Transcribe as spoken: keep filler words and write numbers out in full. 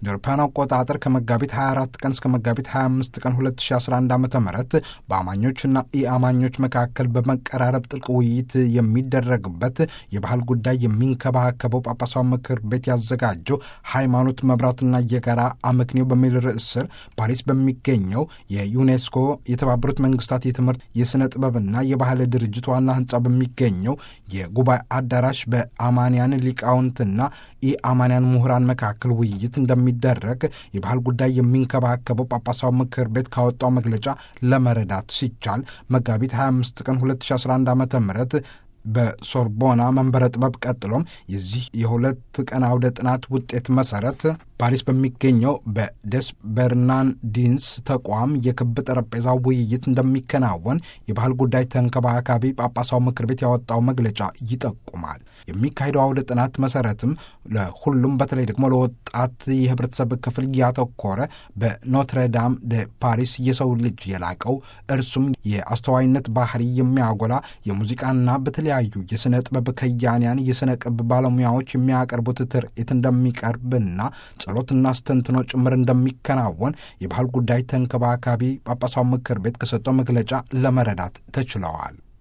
የአውሮፓውያን አቆጣጠር ከመጋቢት ሃያ አራት ቀን እስከ መጋቢት ሃያ አምስት ቀን ሁለት ሺህ አስራ አንድ ዓመተ ምህረት በአማኞችና ኢአማኞች መካከል በመቀራረብ ጥልቅ ውይይት የሚደረግበት የባህል ጉዳይ የሚንከባከበው ጳጳሳዊ ምክር ቤት ያዘጋጀው ሃይማኖት መብራትና የጋራ አመክንዮ በሚል ርዕስ ስር ፓሪስ በሚገኘው የዩኔስኮ የተባበሩት መንግስታት የትምህርት የሥነ ጥበብና የባህል ድርጅት ዋና ህንጻ በሚገኘው የጉባኤ አዳራሽ በአማንያን ሊቃውንትና ኢአማንያን ምሁራን መካከል ውይይት እንደሚደረግ የባህል ጉዳይ የሚንከባከበው ጳጳሳዊ ምክር ቤት ካወጣው መግለጫ ለመረዳት ሲቻል መጋቢት ሃያ አምስት ቀን ሁለት ሺህ አስራ አንድ ዓመተ ምህረት በሶርቦና መንበረ ጥበብ ቀጥሎም የዚህ የሁለት ቀን አውደ ጥናት ውጤት መሰረት ፓሪስ በሚገኘው በደስ በርናንዲንስ ተቋም የክብ ጠረጴዛ ውይይት እንደሚከናወን የባህል ጉዳይ ተንከባካቢ ጳጳሳዊ ምክር ቤት ያወጣው መግለጫ ይጠቁማል። የሚካሄደው አውደ ጥናት መሰረትም ለሁሉም በተለይ ደግሞ ለወጣት የህብረተሰብ ክፍል ያተኮረ በኖትረዳም ደ ፓሪስ የሰው ልጅ የላቀው እርሱም የአስተዋይነት ባህሪ የሚያጎላ የሙዚቃና በተለያዩ የሥነ ጥበብ ከያንያን የሥነ ቅብ ባለሙያዎች የሚያቀርቡት ትርኢት እንደሚቀርብና ጸሎትና አስተንትኖ ጭምር እንደሚከናወን የባህል ጉዳይ ተንከባካቢ ጳጳሳዊ ምክር ቤት ከሰጠው መግለጫ ለመረዳት ተችለዋል።